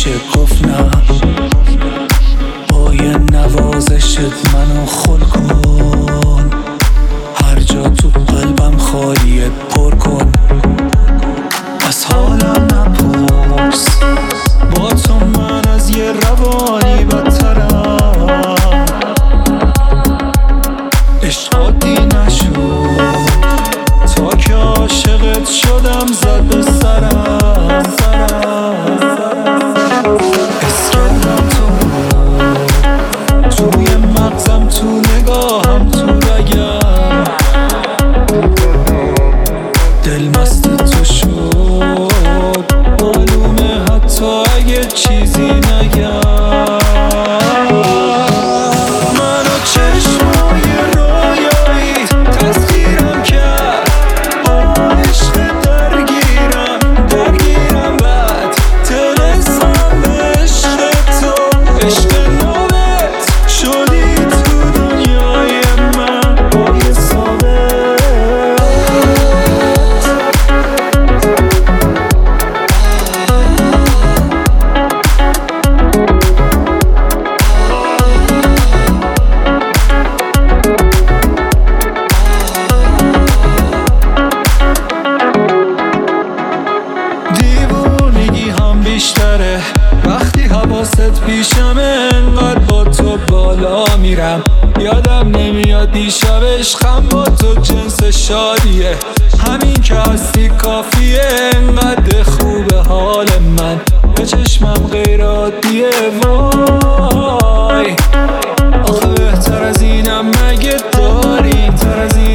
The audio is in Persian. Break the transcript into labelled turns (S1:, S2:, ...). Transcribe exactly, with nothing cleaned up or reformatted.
S1: میشه گفت نه. با یه نوازشت منو خل کن، هر جا تو قلبم خالیه پر کن. از حالم نپرس، با تو من از یه روانی بدترم. عشق عادی نشد تا که عاشقت شدم، زد به سرم اسکلم تو توی مغزم، تو نگاهم، تو رگم. دل مست تو شد، معلومه حتی اگه چیزی نگم. منو چشمای رویایی تسخیرم کرد، با عشق درگیرم درگیرم بعد تلسم به عشق تو. عشق نوبت شدی تو دنیای من با یه ثابت. دیوونگی هم بیشتره وقتی حواست پیشمه، انقدر با تو بالا میرم یادم نمیاد دیشب. عشقم با تو جنس شادیه، همین که هستی کافیه. انقدر خوبه حال من، به چشمم غیر عادیه. وای آخه بهتر از اینم مگه داری؟ تر از این